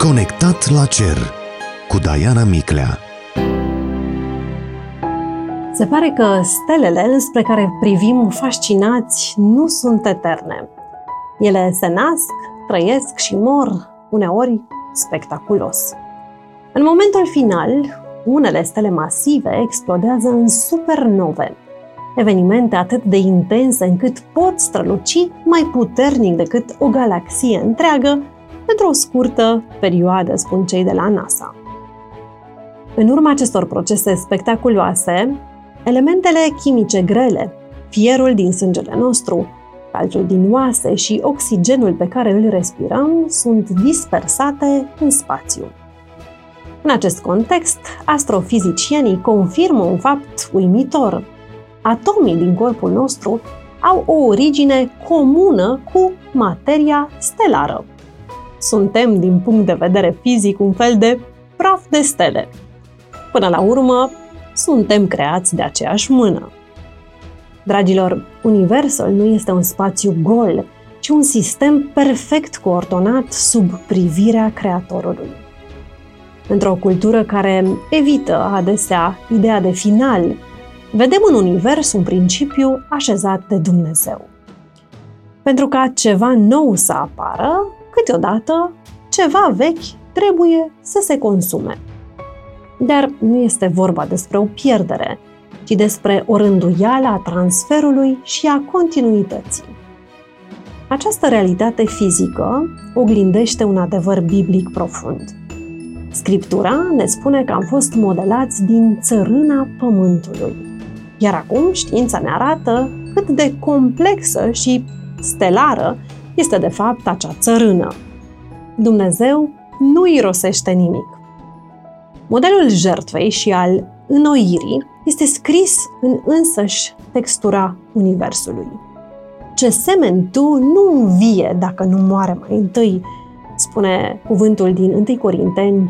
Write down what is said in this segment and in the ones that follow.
Conectat la cer cu Diana Miclea. Se pare că stelele înspre care privim fascinați nu sunt eterne. Ele se nasc, trăiesc și mor, uneori spectaculos. În momentul final, unele stele masive explodează în supernove, evenimente atât de intense încât pot străluci mai puternic decât o galaxie întreagă pentru o scurtă perioadă, spun cei de la NASA. În urma acestor procese spectaculoase, elementele chimice grele, fierul din sângele nostru, calciul din oase și oxigenul pe care îl respirăm sunt dispersate în spațiu. În acest context, astrofizicienii confirmă un fapt uimitor. Atomii din corpul nostru au o origine comună cu materia stelară. Suntem, din punct de vedere fizic, un fel de praf de stele. Până la urmă, suntem creați de aceeași mână. Dragilor, Universul nu este un spațiu gol, ci un sistem perfect coordonat sub privirea Creatorului. Într-o cultură care evită adesea ideea de final, vedem în univers un principiu așezat de Dumnezeu. Pentru ca ceva nou să apară, câteodată ceva vechi trebuie să se consume. Dar nu este vorba despre o pierdere, ci despre o rânduială a transferului și a continuității. Această realitate fizică oglindește un adevăr biblic profund. Scriptura ne spune că am fost modelați din țărâna pământului. Iar acum știința ne arată cât de complexă și stelară este de fapt acea țărână. Dumnezeu nu irosește nimic. Modelul jertfei și al înnoirii este scris în însăși textura Universului. Ce semeni tu nu învie dacă nu moare mai întâi, spune cuvântul din 1 Corinteni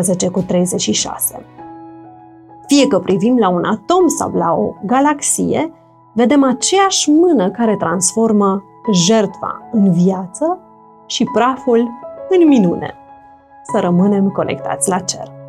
15:36. Fie că privim la un atom sau la o galaxie, vedem aceeași mână care transformă jertfa în viață și praful în minune. Să rămânem conectați la cer.